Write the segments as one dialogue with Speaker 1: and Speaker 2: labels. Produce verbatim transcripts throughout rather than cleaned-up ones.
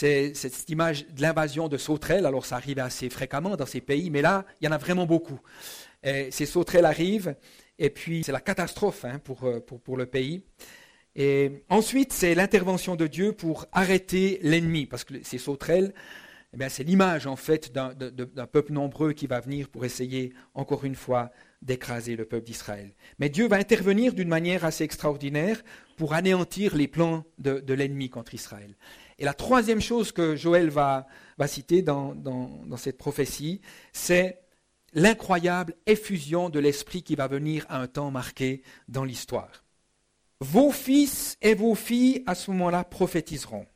Speaker 1: c'est, c'est cette image de l'invasion de sauterelles. Alors ça arrive assez fréquemment dans ces pays, mais là, il y en a vraiment beaucoup. Et ces sauterelles arrivent, et puis c'est la catastrophe hein, pour, pour, pour le pays. Et ensuite, c'est l'intervention de Dieu pour arrêter l'ennemi, parce que ces sauterelles, eh bien, c'est l'image en fait d'un, de, d'un peuple nombreux qui va venir pour essayer, encore une fois, d'écraser le peuple d'Israël. Mais Dieu va intervenir d'une manière assez extraordinaire pour anéantir les plans de, de l'ennemi contre Israël. Et la troisième chose que Joël va, va citer dans, dans, dans cette prophétie, c'est l'incroyable effusion de l'Esprit qui va venir à un temps marqué dans l'histoire. Vos fils et vos filles à ce moment-là prophétiseront.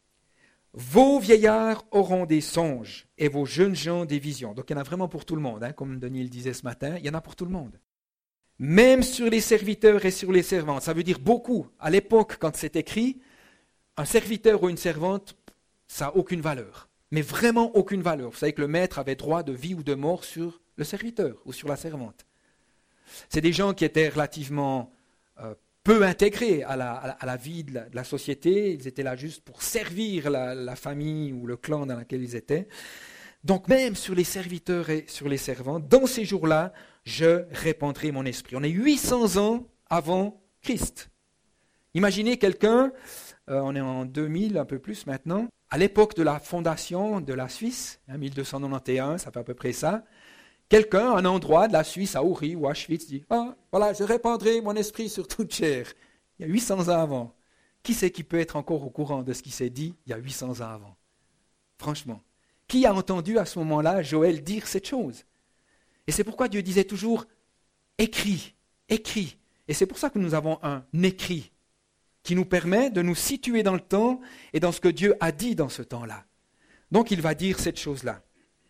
Speaker 1: Vos vieillards auront des songes et vos jeunes gens des visions. Donc il y en a vraiment pour tout le monde, hein, comme Denis le disait ce matin, il y en a pour tout le monde. Même sur les serviteurs et sur les servantes. Ça veut dire beaucoup. À l'époque, quand c'est écrit, un serviteur ou une servante, ça n'a aucune valeur. Mais vraiment aucune valeur. Vous savez que le maître avait droit de vie ou de mort sur le serviteur ou sur la servante. C'est des gens qui étaient relativement euh, peu intégrés à la, à la, à la vie de la, de la société. Ils étaient là juste pour servir la, la famille ou le clan dans lequel ils étaient. Donc même sur les serviteurs et sur les servantes, dans ces jours-là, je répandrai mon esprit. On est huit cents ans avant Christ. Imaginez quelqu'un, euh, on est en deux mille, un peu plus maintenant, à l'époque de la fondation de la Suisse, hein, mille deux cent quatre-vingt-onze, ça fait à peu près ça, quelqu'un, un endroit de la Suisse, à Uri ou à Schwyz, dit « Ah, voilà, je répandrai mon esprit sur toute chair. » Il y a huit cents ans avant. Qui c'est qui peut être encore au courant de ce qui s'est dit il y a huit cents ans avant? Franchement. Qui a entendu à ce moment-là Joël dire cette chose? Et c'est pourquoi Dieu disait toujours « écris, écris ». Et c'est pour ça que nous avons un écrit qui nous permet de nous situer dans le temps et dans ce que Dieu a dit dans ce temps-là. Donc il va dire cette chose-là.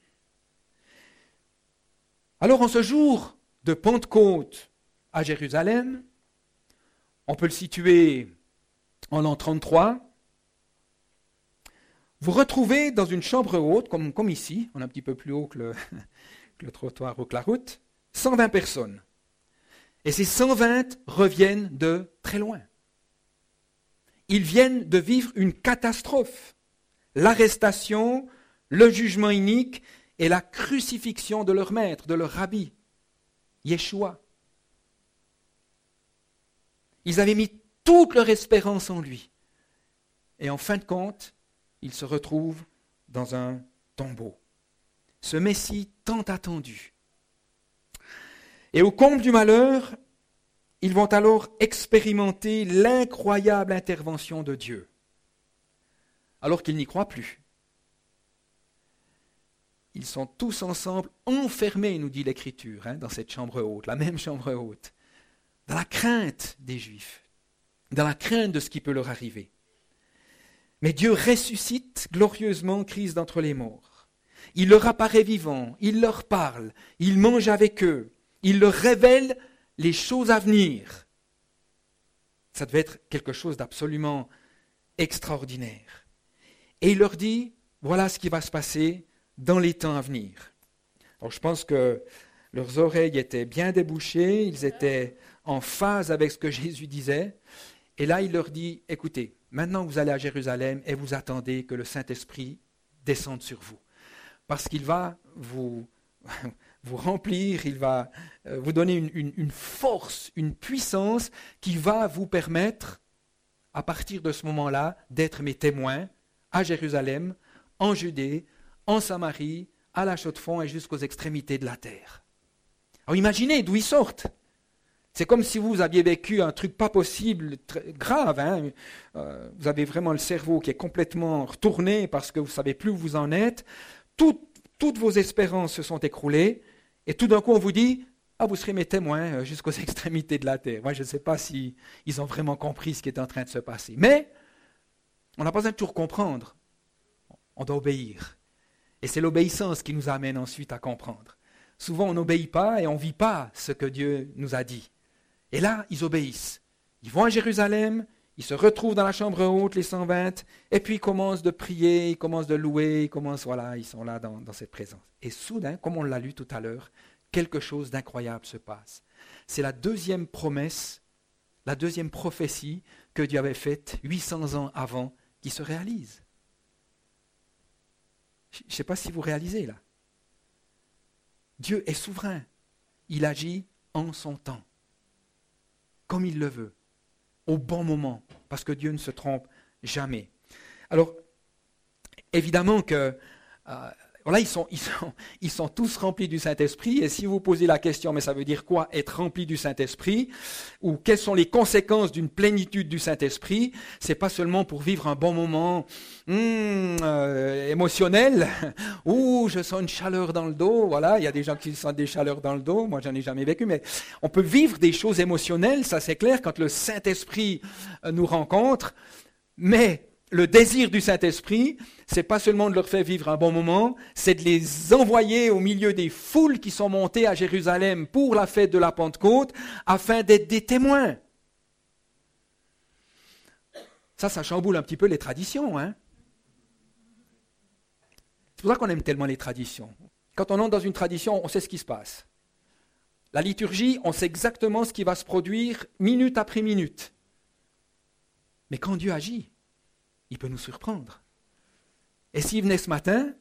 Speaker 1: Alors en ce jour de Pentecôte à Jérusalem, on peut le situer en l'an trente-trois, vous retrouvez dans une chambre haute, comme, comme ici, on est un petit peu plus haut que le, que le trottoir ou que la route, cent vingt personnes. Et ces cent vingt reviennent de très loin. Ils viennent de vivre une catastrophe, l'arrestation, le jugement inique et la crucifixion de leur maître, de leur rabbi, Yeshua. Ils avaient mis toute leur espérance en lui. Et en fin de compte, ils se retrouvent dans un tombeau. Ce Messie tant attendu. Et au comble du malheur, ils vont alors expérimenter l'incroyable intervention de Dieu, alors qu'ils n'y croient plus. Ils sont tous ensemble enfermés, nous dit l'Écriture, hein, dans cette chambre haute, la même chambre haute, dans la crainte des Juifs, dans la crainte de ce qui peut leur arriver. Mais Dieu ressuscite glorieusement Christ d'entre les morts. Il leur apparaît vivant, il leur parle, il mange avec eux, il leur révèle les choses à venir. Ça devait être quelque chose d'absolument extraordinaire. Et il leur dit, voilà ce qui va se passer dans les temps à venir. Alors je pense que leurs oreilles étaient bien débouchées, ils étaient en phase avec ce que Jésus disait. Et là, il leur dit, écoutez, maintenant vous allez à Jérusalem et vous attendez que le Saint-Esprit descende sur vous. Parce qu'il va vous, vous remplir, il va vous donner une, une, une force, une puissance qui va vous permettre, à partir de ce moment-là, d'être mes témoins à Jérusalem, en Judée, en Samarie, à la Chaux-de-Fonds et jusqu'aux extrémités de la terre. Alors imaginez d'où ils sortent. C'est comme si vous aviez vécu un truc pas possible, très grave. Hein. Euh, vous avez vraiment le cerveau qui est complètement retourné parce que vous ne savez plus où vous en êtes. Tout, toutes vos espérances se sont écroulées. Et tout d'un coup, on vous dit, ah, vous serez mes témoins jusqu'aux extrémités de la terre. Moi, je ne sais pas si ils ont vraiment compris ce qui est en train de se passer. Mais on n'a pas besoin de toujours comprendre. On doit obéir. Et c'est l'obéissance qui nous amène ensuite à comprendre. Souvent, on n'obéit pas et on ne vit pas ce que Dieu nous a dit. Et là, ils obéissent. Ils vont à Jérusalem, ils se retrouvent dans la chambre haute, les cent vingt, et puis ils commencent de prier, ils commencent de louer, ils commencent, voilà, ils sont là dans, dans cette présence. Et soudain, comme on l'a lu tout à l'heure, quelque chose d'incroyable se passe. C'est la deuxième promesse, la deuxième prophétie que Dieu avait faite huit cents ans avant qui se réalise. Je ne sais pas si vous réalisez là. Dieu est souverain. Il agit en son temps, comme il le veut, au bon moment, parce que Dieu ne se trompe jamais. Alors, évidemment que euh, voilà, ils sont, ils, sont, ils sont tous remplis du Saint-Esprit, et si vous posez la question, mais ça veut dire quoi être rempli du Saint-Esprit, ou quelles sont les conséquences d'une plénitude du Saint-Esprit, c'est pas seulement pour vivre un bon moment hum, euh, émotionnel, ou je sens une chaleur dans le dos, voilà, il y a des gens qui sentent des chaleurs dans le dos, moi j'en ai jamais vécu, mais on peut vivre des choses émotionnelles, ça c'est clair, quand le Saint-Esprit nous rencontre, mais le désir du Saint-Esprit, c'est pas seulement de leur faire vivre un bon moment, c'est de les envoyer au milieu des foules qui sont montées à Jérusalem pour la fête de la Pentecôte, afin d'être des témoins. Ça, ça chamboule un petit peu les traditions, hein. C'est pour ça qu'on aime tellement les traditions. Quand on entre dans une tradition, on sait ce qui se passe. La liturgie, on sait exactement ce qui va se produire minute après minute. Mais quand Dieu agit, il peut nous surprendre. Et s'il venait ce matin,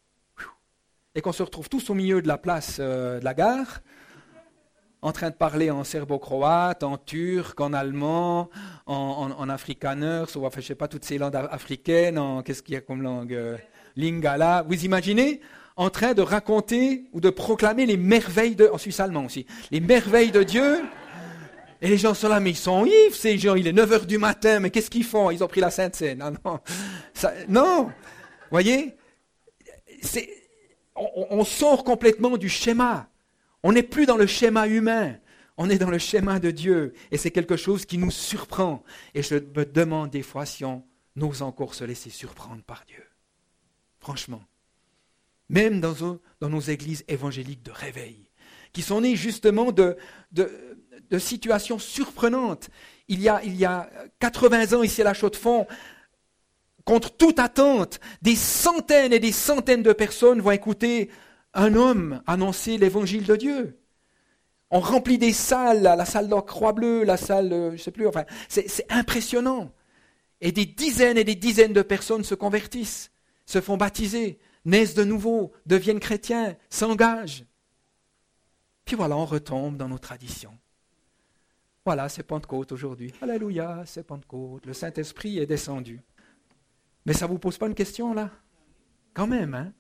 Speaker 1: et qu'on se retrouve tous au milieu de la place euh, de la gare, en train de parler en serbo-croate, en turc, en allemand, en, en, en afrikaner, ou enfin, je ne sais pas, toutes ces langues africaines, en, qu'est-ce qu'il y a comme langue euh, lingala. Vous imaginez en train de raconter ou de proclamer les merveilles de, en suisse allemand aussi, les merveilles de Dieu. Et les gens sont là, mais ils sont ivres, ces gens, il est neuf heures du matin, mais qu'est-ce qu'ils font? Ils ont pris la Sainte Seine. Non, non. Ça, non. Vous voyez, c'est, on, on sort complètement du schéma. On n'est plus dans le schéma humain. On est dans le schéma de Dieu. Et c'est quelque chose qui nous surprend. Et je me demande des fois si on n'ose encore se laisser surprendre par Dieu. Franchement. Même dans, dans nos églises évangéliques de réveil, qui sont nées justement de... de de situations surprenantes. Il y a, il y a quatre-vingts ans, ici à la Chaux-de-Fonds, contre toute attente, des centaines et des centaines de personnes vont écouter un homme annoncer l'évangile de Dieu. On remplit des salles, la salle de la Croix-Bleue, la salle, je ne sais plus, enfin, c'est, c'est impressionnant. Et des dizaines et des dizaines de personnes se convertissent, se font baptiser, naissent de nouveau, deviennent chrétiens, s'engagent. Puis voilà, on retombe dans nos traditions. Voilà, c'est Pentecôte aujourd'hui. Alléluia, c'est Pentecôte. Le Saint-Esprit est descendu. Mais ça ne vous pose pas une question là? Quand même, hein?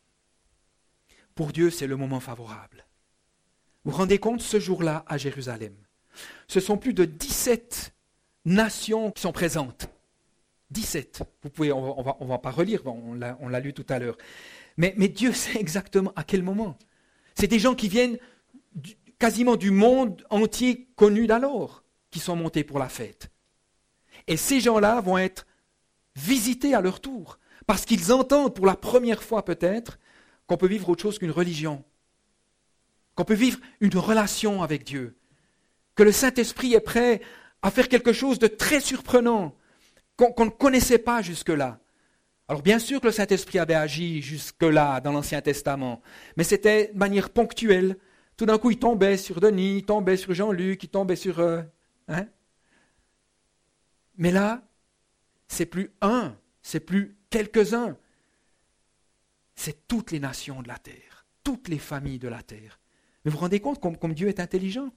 Speaker 1: Pour Dieu, c'est le moment favorable. Vous vous rendez compte, ce jour-là, à Jérusalem, ce sont plus de dix-sept nations qui sont présentes. dix-sept. Vous pouvez, on ne va, on va pas relire, on l'a, on l'a lu tout à l'heure. Mais, mais Dieu sait exactement à quel moment. C'est des gens qui viennent du, quasiment du monde entier connu d'alors, qui sont montés pour la fête. Et ces gens-là vont être visités à leur tour, parce qu'ils entendent pour la première fois peut-être qu'on peut vivre autre chose qu'une religion, qu'on peut vivre une relation avec Dieu, que le Saint-Esprit est prêt à faire quelque chose de très surprenant, qu'on, qu'on ne connaissait pas jusque-là. Alors bien sûr que le Saint-Esprit avait agi jusque-là dans l'Ancien Testament, mais c'était de manière ponctuelle. Tout d'un coup, il tombait sur Denis, il tombait sur Jean-Luc, il tombait sur... Euh, hein? Mais là, c'est plus un, c'est plus quelques-uns. C'est toutes les nations de la terre, toutes les familles de la terre. Mais vous vous rendez compte comme, comme Dieu est intelligent?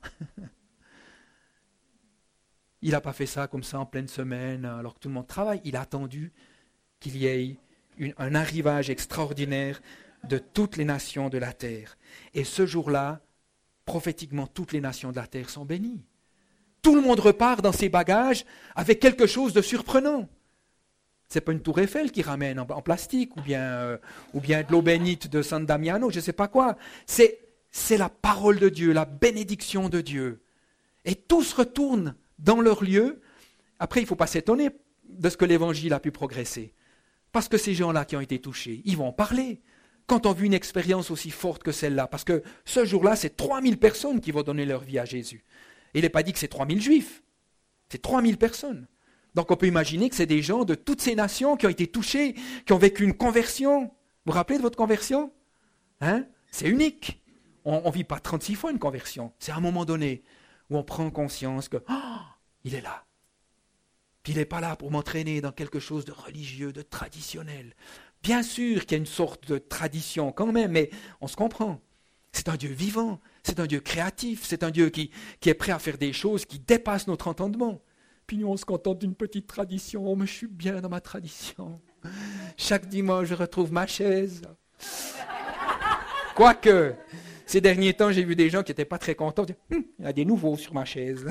Speaker 1: Il n'a pas fait ça comme ça en pleine semaine, alors que tout le monde travaille. Il a attendu qu'il y ait une, un arrivage extraordinaire de toutes les nations de la terre. Et ce jour-là, prophétiquement, toutes les nations de la terre sont bénies. Tout le monde repart dans ses bagages avec quelque chose de surprenant. Ce n'est pas une tour Eiffel qui ramène en, en plastique, ou bien, euh, ou bien de l'eau bénite de San Damiano, je ne sais pas quoi. C'est, c'est la parole de Dieu, la bénédiction de Dieu. Et tous retournent dans leur lieu. Après, il ne faut pas s'étonner de ce que l'Évangile a pu progresser. Parce que ces gens-là qui ont été touchés, ils vont en parler. Quand on vit une expérience aussi forte que celle-là, parce que ce jour-là, c'est trois mille personnes qui vont donner leur vie à Jésus. Et il n'est pas dit que c'est trois mille juifs, c'est trois mille personnes. Donc on peut imaginer que c'est des gens de toutes ces nations qui ont été touchés, qui ont vécu une conversion. Vous vous rappelez de votre conversion? Hein? C'est unique. On ne vit pas trente-six fois une conversion. C'est à un moment donné où on prend conscience que oh, il est là. Puis il n'est pas là pour m'entraîner dans quelque chose de religieux, de traditionnel. Bien sûr qu'il y a une sorte de tradition quand même, mais on se comprend. C'est un Dieu vivant, c'est un Dieu créatif, c'est un Dieu qui, qui est prêt à faire des choses qui dépassent notre entendement. Puis nous, on se contente d'une petite tradition. Oh, mais je suis bien dans ma tradition. Chaque dimanche, je retrouve ma chaise. Quoique, ces derniers temps, j'ai vu des gens qui n'étaient pas très contents. Hum, il y a des nouveaux sur ma chaise.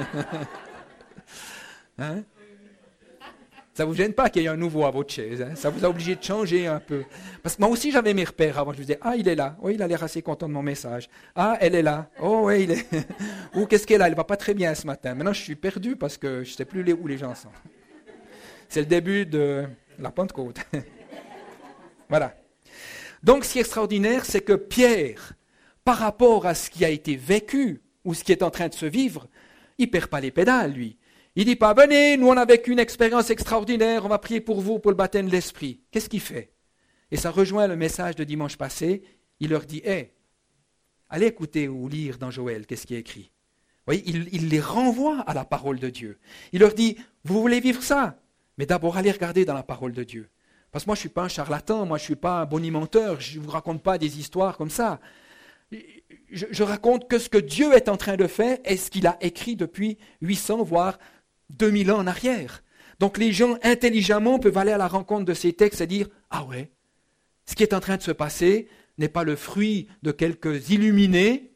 Speaker 1: Hein? Ça ne vous gêne pas qu'il y ait un nouveau à votre chaise. Hein? Ça vous a obligé de changer un peu. Parce que moi aussi, j'avais mes repères avant. Je me disais, ah, il est là. Oui, il a l'air assez content de mon message. Ah, elle est là. Oh, oui, il est... Ou qu'est-ce qu'elle a? Elle ne va pas très bien ce matin. Maintenant, je suis perdu parce que je ne sais plus où les gens sont. C'est le début de la Pentecôte. Voilà. Donc, ce qui est extraordinaire, c'est que Pierre, par rapport à ce qui a été vécu ou ce qui est en train de se vivre, il ne perd pas les pédales, lui. Il ne dit pas, venez, nous on a vécu une expérience extraordinaire, on va prier pour vous pour le baptême de l'Esprit. Qu'est-ce qu'il fait? Et ça rejoint le message de dimanche passé. Il leur dit, hé, hey, allez écouter ou lire dans Joël, qu'est-ce qui est écrit. Vous voyez, il, il les renvoie à la parole de Dieu. Il leur dit, vous voulez vivre ça? Mais d'abord, allez regarder dans la parole de Dieu. Parce que moi, je ne suis pas un charlatan, moi, je ne suis pas un bonimenteur, je ne vous raconte pas des histoires comme ça. Je, je raconte que ce que Dieu est en train de faire est ce qu'il a écrit depuis huit cents, voire deux mille ans en arrière. Donc les gens intelligemment peuvent aller à la rencontre de ces textes et dire « Ah ouais, ce qui est en train de se passer n'est pas le fruit de quelques illuminés,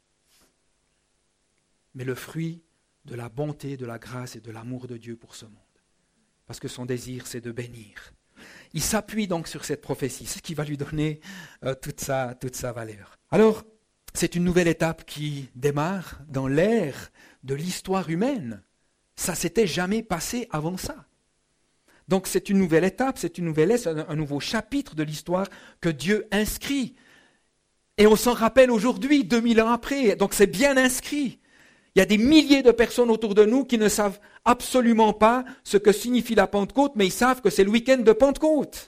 Speaker 1: mais le fruit de la bonté, de la grâce et de l'amour de Dieu pour ce monde. » Parce que son désir, c'est de bénir. Il s'appuie donc sur cette prophétie, ce qui va lui donner euh, toute sa, toute sa valeur. Alors, c'est une nouvelle étape qui démarre dans l'ère de l'histoire humaine. Ça ne s'était jamais passé avant ça. Donc c'est une nouvelle étape, c'est une nouvelle ère, un, un nouveau chapitre de l'histoire que Dieu inscrit. Et on s'en rappelle aujourd'hui, deux mille ans après. Donc c'est bien inscrit. Il y a des milliers de personnes autour de nous qui ne savent absolument pas ce que signifie la Pentecôte, mais ils savent que c'est le week-end de Pentecôte.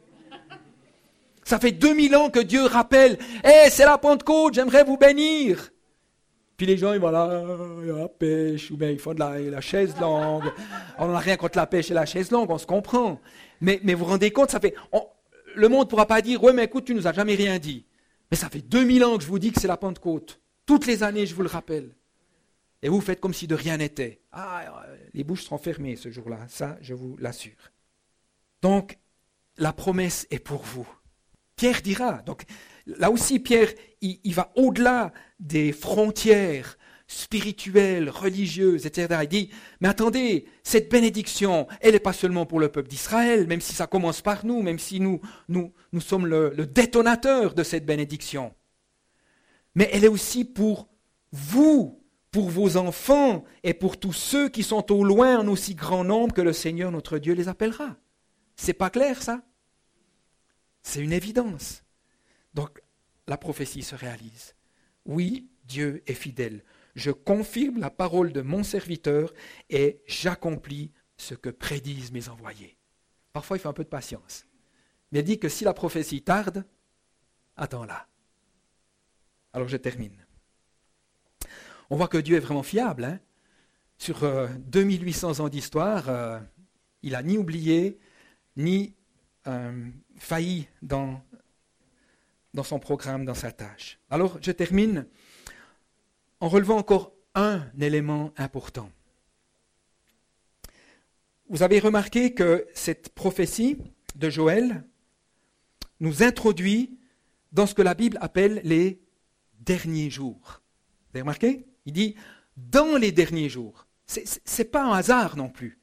Speaker 1: Ça fait deux mille ans que Dieu rappelle « Hé, hey, c'est la Pentecôte, j'aimerais vous bénir !» Puis les gens, ils vont là, il y a la pêche, ou bien ils font de la, la chaise longue. On n'a rien contre la pêche et la chaise longue, on se comprend. Mais, mais vous vous rendez compte, ça fait, on, le monde ne pourra pas dire, ouais, mais écoute, tu ne nous as jamais rien dit. Mais ça fait deux mille ans que je vous dis que c'est la Pentecôte. Toutes les années, je vous le rappelle. Et vous faites comme si de rien n'était. Ah, les bouches seront fermées ce jour-là, ça, je vous l'assure. Donc, la promesse est pour vous. Pierre dira, donc, là aussi, Pierre, il, il va au-delà des frontières spirituelles, religieuses, et cetera. Il dit, mais attendez, cette bénédiction, elle n'est pas seulement pour le peuple d'Israël, même si ça commence par nous, même si nous, nous, nous sommes le, le détonateur de cette bénédiction. Mais elle est aussi pour vous, pour vos enfants et pour tous ceux qui sont au loin en aussi grand nombre que le Seigneur notre Dieu les appellera. C'est pas clair, ça? C'est une évidence. Donc, la prophétie se réalise. Oui, Dieu est fidèle. Je confirme la parole de mon serviteur et j'accomplis ce que prédisent mes envoyés. Parfois, il faut un peu de patience. Mais il dit que si la prophétie tarde, attends-la. Alors, je termine. On voit que Dieu est vraiment fiable. Hein. Sur euh, deux mille huit cents ans d'histoire, euh, il n'a ni oublié, ni euh, failli dans, dans son programme, dans sa tâche. Alors, je termine en relevant encore un élément important. Vous avez remarqué que cette prophétie de Joël nous introduit dans ce que la Bible appelle les derniers jours. Vous avez remarqué? Il dit « dans les derniers jours ». Ce n'est pas un hasard non plus.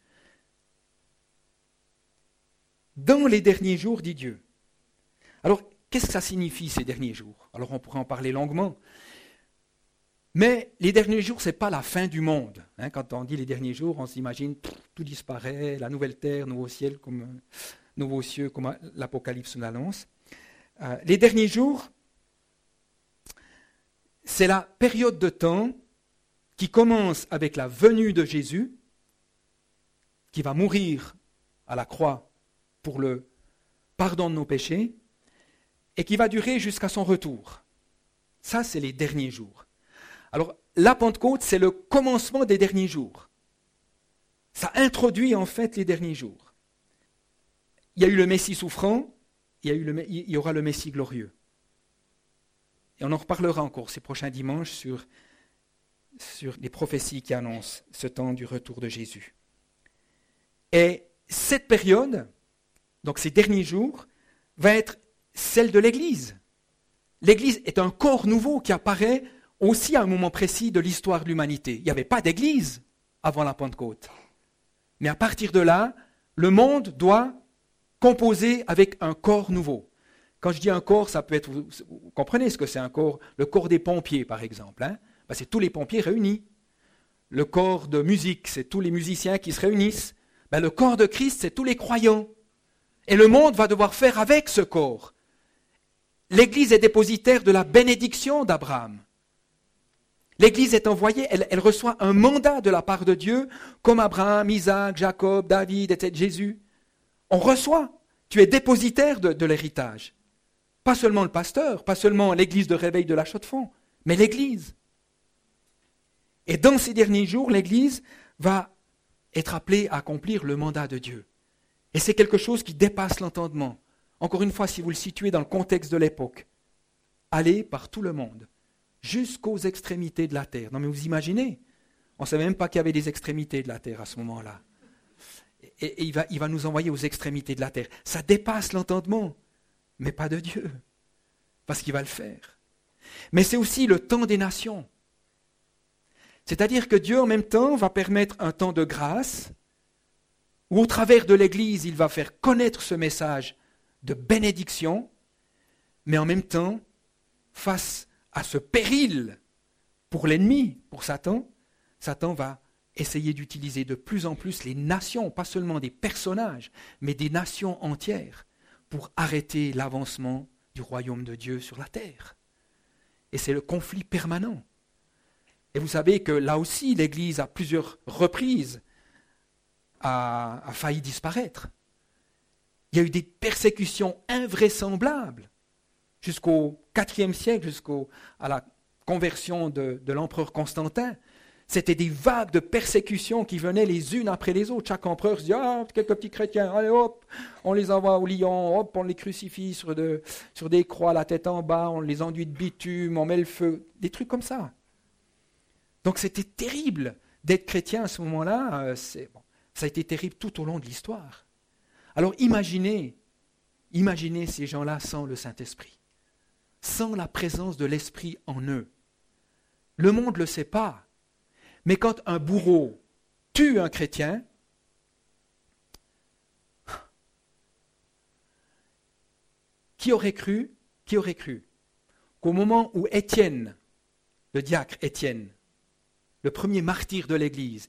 Speaker 1: Dans les derniers jours, dit Dieu. Alors, qu'est-ce que ça signifie ces derniers jours? Alors, on pourrait en parler longuement. Mais les derniers jours, ce n'est pas la fin du monde. Hein, quand on dit les derniers jours, on s'imagine tout disparaît, la nouvelle terre, nouveau ciel, comme, nouveaux cieux, comme l'Apocalypse l'annonce. Euh, les derniers jours, c'est la période de temps qui commence avec la venue de Jésus, qui va mourir à la croix pour le pardon de nos péchés, et qui va durer jusqu'à son retour. Ça, c'est les derniers jours. Alors, la Pentecôte, c'est le commencement des derniers jours. Ça introduit en fait les derniers jours. Il y a eu le Messie souffrant, il y, a eu le, il y aura le Messie glorieux. Et on en reparlera encore ces prochains dimanches sur, sur les prophéties qui annoncent ce temps du retour de Jésus. Et cette période, donc ces derniers jours, va être celle de l'Église. L'Église est un corps nouveau qui apparaît aussi à un moment précis de l'histoire de l'humanité. Il n'y avait pas d'Église avant la Pentecôte. Mais à partir de là, le monde doit composer avec un corps nouveau. Quand je dis un corps, ça peut être, vous, vous comprenez ce que c'est un corps, le corps des pompiers par exemple. Hein? Ben, c'est tous les pompiers réunis. Le corps de musique, c'est tous les musiciens qui se réunissent. Ben, le corps de Christ, c'est tous les croyants. Et le monde va devoir faire avec ce corps. L'Église est dépositaire de la bénédiction d'Abraham. L'Église est envoyée, elle, elle reçoit un mandat de la part de Dieu, comme Abraham, Isaac, Jacob, David, et cetera, Jésus. On reçoit. Tu es dépositaire de, de l'héritage. Pas seulement le pasteur, pas seulement l'Église de réveil de la Chaux-de-Fonds, mais l'Église. Et dans ces derniers jours, l'Église va être appelée à accomplir le mandat de Dieu. Et c'est quelque chose qui dépasse l'entendement. Encore une fois, si vous le situez dans le contexte de l'époque, aller par tout le monde, jusqu'aux extrémités de la terre. Non mais vous imaginez, on ne savait même pas qu'il y avait des extrémités de la terre à ce moment-là. Et, et il, va, il va nous envoyer aux extrémités de la terre. Ça dépasse l'entendement, mais pas de Dieu, parce qu'il va le faire. Mais c'est aussi le temps des nations. C'est-à-dire que Dieu, en même temps, va permettre un temps de grâce, où au travers de l'Église, il va faire connaître ce message de bénédiction, mais en même temps, face à ce péril pour l'ennemi, pour Satan, Satan va essayer d'utiliser de plus en plus les nations, pas seulement des personnages, mais des nations entières, pour arrêter l'avancement du royaume de Dieu sur la terre. Et c'est le conflit permanent. Et vous savez que là aussi, l'Église, à plusieurs reprises, a, a failli disparaître. Il y a eu des persécutions invraisemblables jusqu'au quatrième siècle, jusqu'à la conversion de, de l'empereur Constantin. C'était des vagues de persécutions qui venaient les unes après les autres. Chaque empereur se dit « Ah, quelques petits chrétiens, allez hop, on les envoie au lion, hop, on les crucifie sur, de, sur des croix, la tête en bas, on les enduit de bitume, on met le feu. » Des trucs comme ça. Donc c'était terrible d'être chrétien à ce moment-là. Euh, c'est, bon, ça a été terrible tout au long de l'histoire. Alors imaginez, imaginez ces gens-là sans le Saint-Esprit, sans la présence de l'Esprit en eux. Le monde ne le sait pas, mais quand un bourreau tue un chrétien, qui aurait cru, qui aurait cru qu'au moment où Étienne, le diacre Étienne, le premier martyr de l'Église,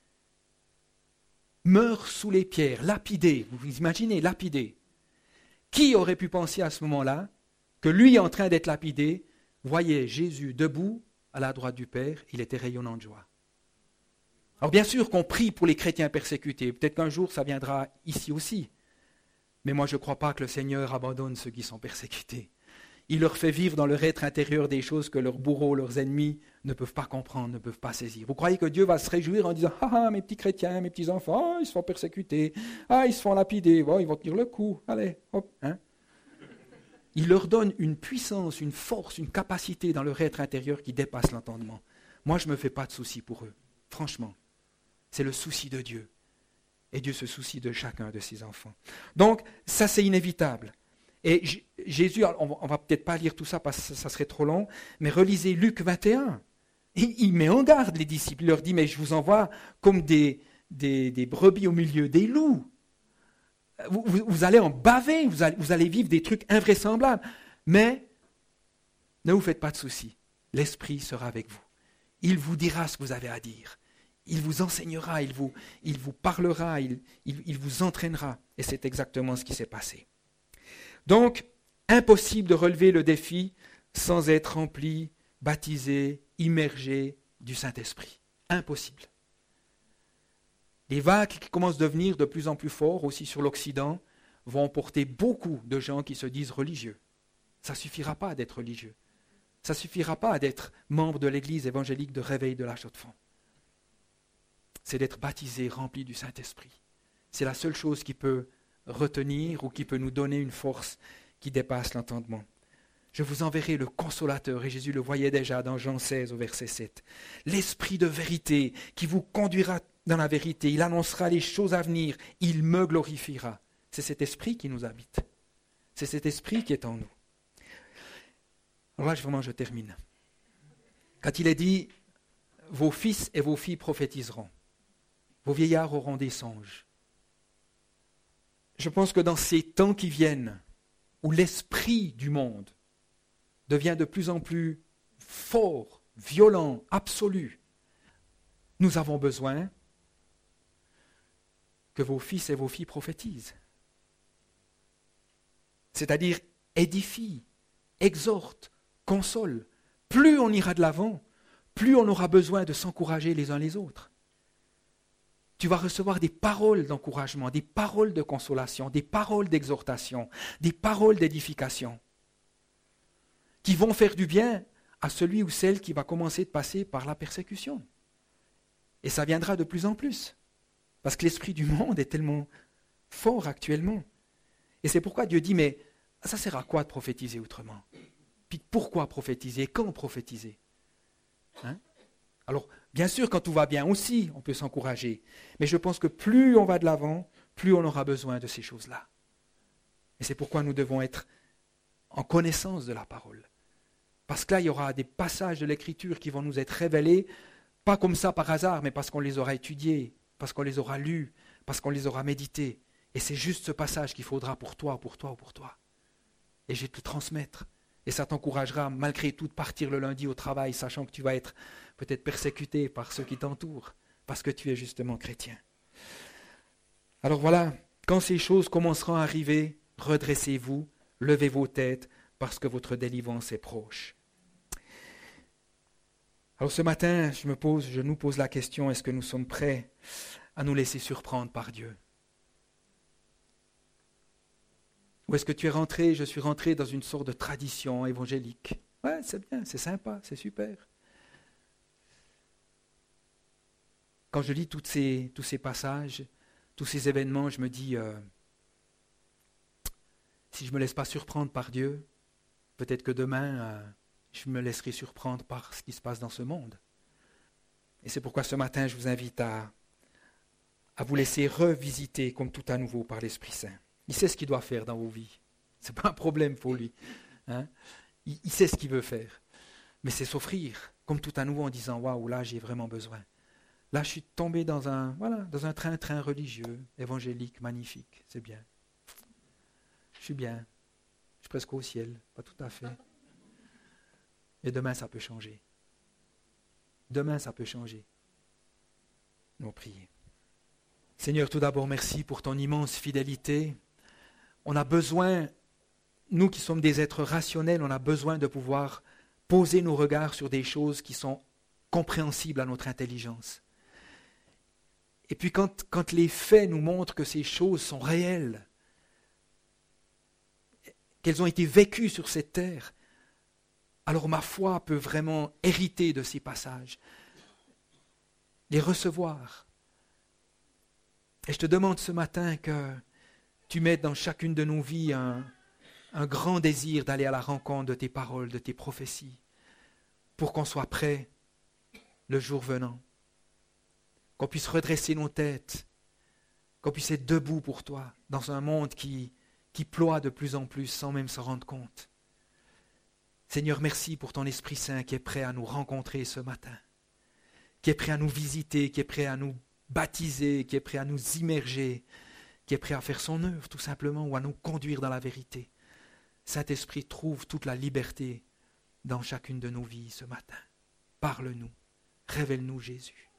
Speaker 1: meurt sous les pierres, lapidé, vous vous imaginez, lapidé. Qui aurait pu penser à ce moment-là que lui, en train d'être lapidé, voyait Jésus debout à la droite du Père, il était rayonnant de joie. Alors bien sûr qu'on prie pour les chrétiens persécutés, peut-être qu'un jour ça viendra ici aussi, mais moi je ne crois pas que le Seigneur abandonne ceux qui sont persécutés. Il leur fait vivre dans leur être intérieur des choses que leurs bourreaux, leurs ennemis ne peuvent pas comprendre, ne peuvent pas saisir. Vous croyez que Dieu va se réjouir en disant « Ah, ah, mes petits chrétiens, mes petits enfants, ah, ils se font persécuter, ah, ils se font lapider, oh, ils vont tenir le coup, allez, hop. Hein » Il leur donne une puissance, une force, une capacité dans leur être intérieur qui dépasse l'entendement. Moi, je ne me fais pas de soucis pour eux, franchement. C'est le souci de Dieu. Et Dieu se soucie de chacun de ses enfants. Donc, ça c'est inévitable. Et J- Jésus, on va, va peut-être pas lire tout ça parce que ça serait trop long, mais relisez Luc vingt et un. Il, il met en garde les disciples, il leur dit, mais je vous envoie comme des, des, des brebis au milieu des loups. Vous, vous, vous allez en baver, vous allez, vous allez vivre des trucs invraisemblables. Mais ne vous faites pas de soucis, l'Esprit sera avec vous. Il vous dira ce que vous avez à dire. Il vous enseignera, il vous, il vous parlera, il, il, il vous entraînera. Et c'est exactement ce qui s'est passé. Donc, impossible de relever le défi sans être rempli, baptisé, immergé du Saint-Esprit. Impossible. Les vagues qui commencent à devenir de plus en plus fortes, aussi sur l'Occident, vont emporter beaucoup de gens qui se disent religieux. Ça ne suffira pas d'être religieux. Ça ne suffira pas d'être membre de l'Église évangélique de réveil de la Chaux-de-Fonds. C'est d'être baptisé, rempli du Saint-Esprit. C'est la seule chose qui peut retenir ou qui peut nous donner une force qui dépasse l'entendement. Je vous enverrai le consolateur, et Jésus le voyait déjà dans Jean seize au verset sept. L'esprit de vérité qui vous conduira dans la vérité, il annoncera les choses à venir, il me glorifiera. C'est cet esprit qui nous habite. C'est cet esprit qui est en nous. Alors là, vraiment, je termine. Quand il est dit, vos fils et vos filles prophétiseront, vos vieillards auront des songes. Je pense que dans ces temps qui viennent, où l'esprit du monde devient de plus en plus fort, violent, absolu, nous avons besoin que vos fils et vos filles prophétisent. C'est-à-dire édifient, exhortent, consolent. Plus on ira de l'avant, plus on aura besoin de s'encourager les uns les autres. Tu vas recevoir des paroles d'encouragement, des paroles de consolation, des paroles d'exhortation, des paroles d'édification qui vont faire du bien à celui ou celle qui va commencer de passer par la persécution. Et ça viendra de plus en plus, parce que l'esprit du monde est tellement fort actuellement. Et c'est pourquoi Dieu dit, mais ça sert à quoi de prophétiser autrement? Puis pourquoi prophétiser? Quand prophétiser? Hein? Alors, bien sûr, quand tout va bien aussi, on peut s'encourager. Mais je pense que plus on va de l'avant, plus on aura besoin de ces choses-là. Et c'est pourquoi nous devons être en connaissance de la parole. Parce que là, il y aura des passages de l'Écriture qui vont nous être révélés, pas comme ça par hasard, mais parce qu'on les aura étudiés, parce qu'on les aura lus, parce qu'on les aura médités. Et c'est juste ce passage qu'il faudra pour toi, pour toi ou pour toi. Et je vais te le transmettre. Et ça t'encouragera malgré tout de partir le lundi au travail, sachant que tu vas être peut-être persécuté par ceux qui t'entourent, parce que tu es justement chrétien. Alors voilà, quand ces choses commenceront à arriver, redressez-vous, levez vos têtes, parce que votre délivrance est proche. Alors ce matin, je me pose, je nous pose la question, est-ce que nous sommes prêts à nous laisser surprendre par Dieu? Ou est-ce que tu es rentré, je suis rentré dans une sorte de tradition évangélique? Ouais, c'est bien, c'est sympa, c'est super. Quand je lis toutes ces, tous ces passages, tous ces événements, je me dis, euh, si je ne me laisse pas surprendre par Dieu, peut-être que demain, euh, je me laisserai surprendre par ce qui se passe dans ce monde. Et c'est pourquoi ce matin, je vous invite à, à vous laisser revisiter comme tout à nouveau par l'Esprit Saint. Il sait ce qu'il doit faire dans vos vies. Ce n'est pas un problème pour lui. Hein? Il, il sait ce qu'il veut faire. Mais c'est s'offrir, comme tout à nouveau, en disant « Waouh, là, j'ai vraiment besoin. Là, je suis tombé dans un, voilà, dans un train-train religieux, évangélique, magnifique. C'est bien. Je suis bien. Je suis presque au ciel. Pas tout à fait. Et demain, ça peut changer. Demain, ça peut changer. » Nous prions. Seigneur, tout d'abord, merci pour ton immense fidélité. On a besoin, nous qui sommes des êtres rationnels, on a besoin de pouvoir poser nos regards sur des choses qui sont compréhensibles à notre intelligence. Et puis quand, quand les faits nous montrent que ces choses sont réelles, qu'elles ont été vécues sur cette terre, alors ma foi peut vraiment hériter de ces passages, les recevoir. Et je te demande ce matin que tu mettes dans chacune de nos vies un, un grand désir d'aller à la rencontre de tes paroles, de tes prophéties, pour qu'on soit prêt le jour venant, qu'on puisse redresser nos têtes, qu'on puisse être debout pour toi dans un monde qui, qui ploie de plus en plus sans même s'en rendre compte. Seigneur, merci pour ton Esprit Saint qui est prêt à nous rencontrer ce matin, qui est prêt à nous visiter, qui est prêt à nous baptiser, qui est prêt à nous immerger, qui est prêt à faire son œuvre tout simplement ou à nous conduire dans la vérité. Saint-Esprit, trouve toute la liberté dans chacune de nos vies ce matin. Parle-nous, révèle-nous Jésus.